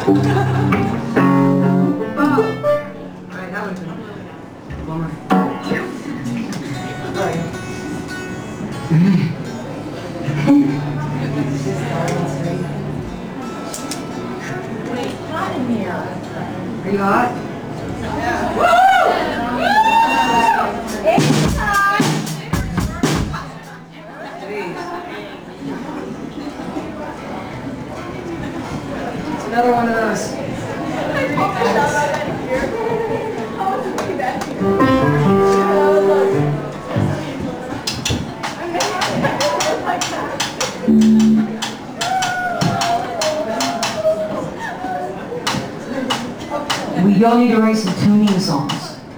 Alright, that one's one more. Are you hot? Yeah. Another one of those. We all need to write some tuning songs.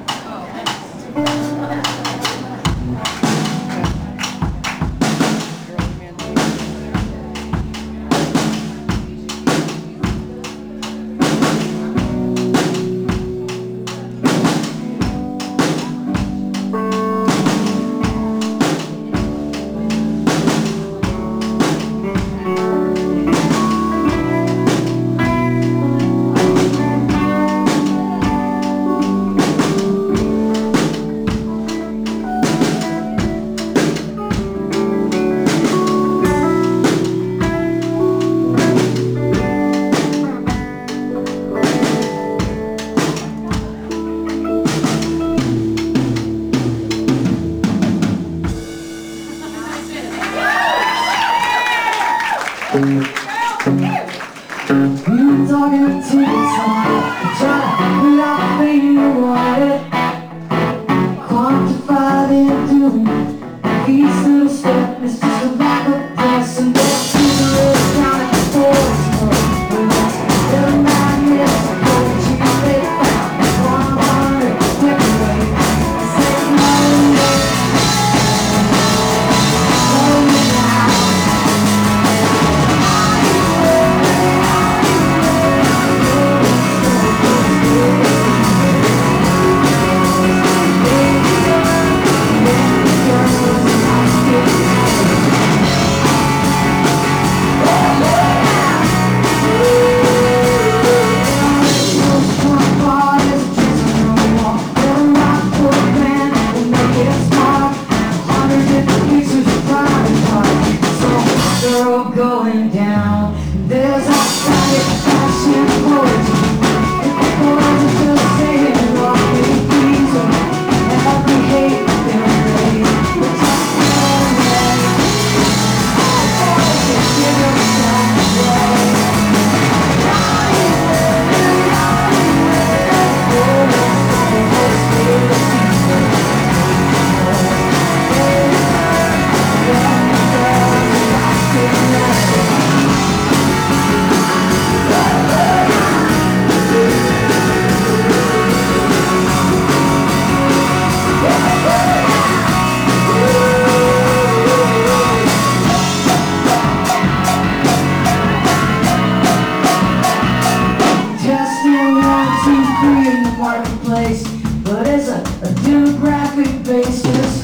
We're talking to the song, try to put out the you want it, quantified and doing each little step is just a lack of press and that's the road down at the forest. But that's never mind, yes, I go to they found 100 quick away. Say no, going down. There's a static passion poetry. The boys are just saying what they please them. Every hate their race. But just one way. All boys just give themselves away. Marketplace, but it's a demographic basis.